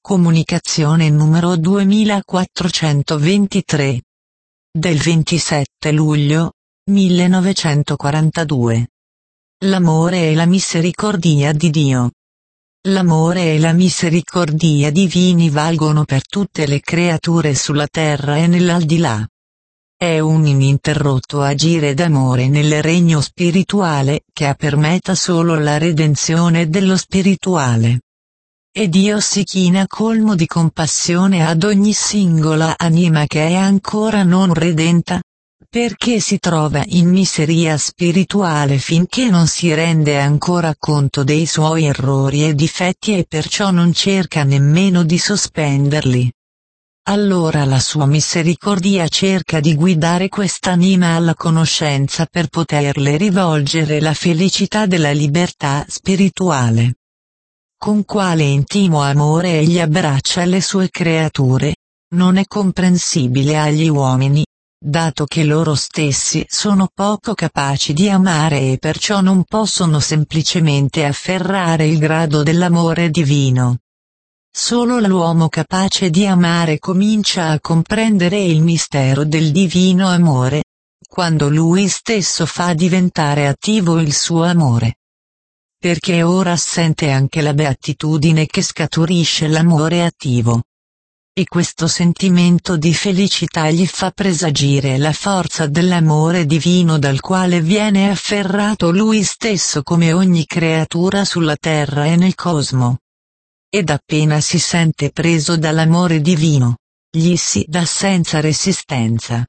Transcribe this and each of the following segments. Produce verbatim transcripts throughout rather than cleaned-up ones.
Comunicazione numero duemilaquattrocentoventitré. Del ventisette luglio, millenovecentoquarantadue. L'amore e la misericordia di Dio. L'amore e la misericordia divini valgono per tutte le creature sulla terra e nell'aldilà. È un ininterrotto agire d'amore nel regno spirituale che ha per meta solo la redenzione dello spirituale. E Dio si china colmo di compassione ad ogni singola anima che è ancora non redenta, perché si trova in miseria spirituale finché non si rende ancora conto dei suoi errori e difetti e perciò non cerca nemmeno di sospenderli. Allora la sua misericordia cerca di guidare quest'anima alla conoscenza per poterle rivolgere la felicità della libertà spirituale. Con quale intimo amore egli abbraccia le sue creature, non è comprensibile agli uomini, dato che loro stessi sono poco capaci di amare e perciò non possono semplicemente afferrare il grado dell'amore divino. Solo l'uomo capace di amare comincia a comprendere il mistero del divino amore, quando lui stesso fa diventare attivo il suo amore. Perché ora sente anche la beatitudine che scaturisce l'amore attivo. E questo sentimento di felicità gli fa presagire la forza dell'amore divino dal quale viene afferrato lui stesso come ogni creatura sulla terra e nel cosmo. Ed appena si sente preso dall'amore divino, gli si dà senza resistenza.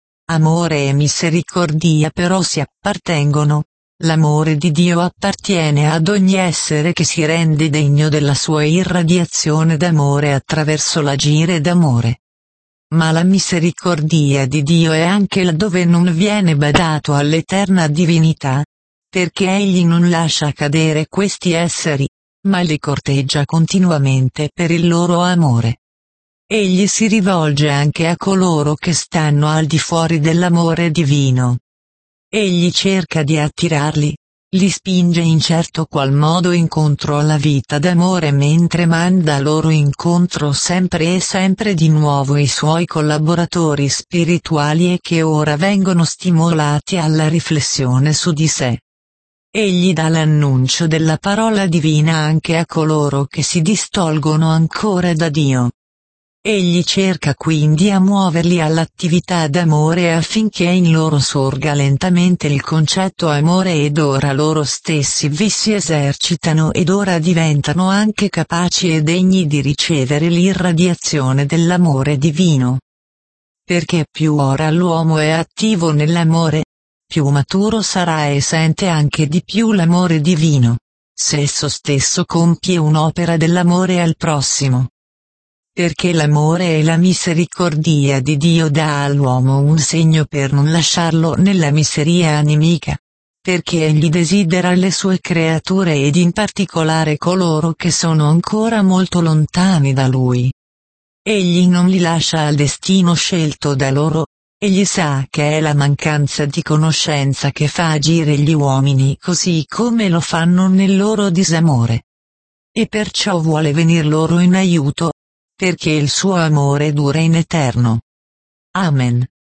Amore e misericordia però si appartengono. L'amore di Dio appartiene ad ogni essere che si rende degno della sua irradiazione d'amore attraverso l'agire d'amore. Ma la misericordia di Dio è anche laddove non viene badato all'eterna divinità, perché egli non lascia cadere questi esseri, ma li corteggia continuamente per il loro amore. Egli si rivolge anche a coloro che stanno al di fuori dell'amore divino. Egli cerca di attirarli, li spinge in certo qual modo incontro alla vita d'amore mentre manda loro incontro sempre e sempre di nuovo i suoi collaboratori spirituali e che ora vengono stimolati alla riflessione su di sé. Egli dà l'annuncio della parola divina anche a coloro che si distolgono ancora da Dio. Egli cerca quindi a muoverli all'attività d'amore affinché in loro sorga lentamente il concetto amore ed ora loro stessi vi si esercitano ed ora diventano anche capaci e degni di ricevere l'irradiazione dell'amore divino. Perché più ora l'uomo è attivo nell'amore, più maturo sarà e sente anche di più l'amore divino, se esso stesso compie un'opera dell'amore al prossimo. Perché l'amore e la misericordia di Dio dà all'uomo un segno per non lasciarlo nella miseria animica. Perché egli desidera le sue creature ed in particolare coloro che sono ancora molto lontani da lui. Egli non li lascia al destino scelto da loro, egli sa che è la mancanza di conoscenza che fa agire gli uomini così come lo fanno nel loro disamore. E perciò vuole venir loro in aiuto, perché il suo amore dura in eterno. Amen.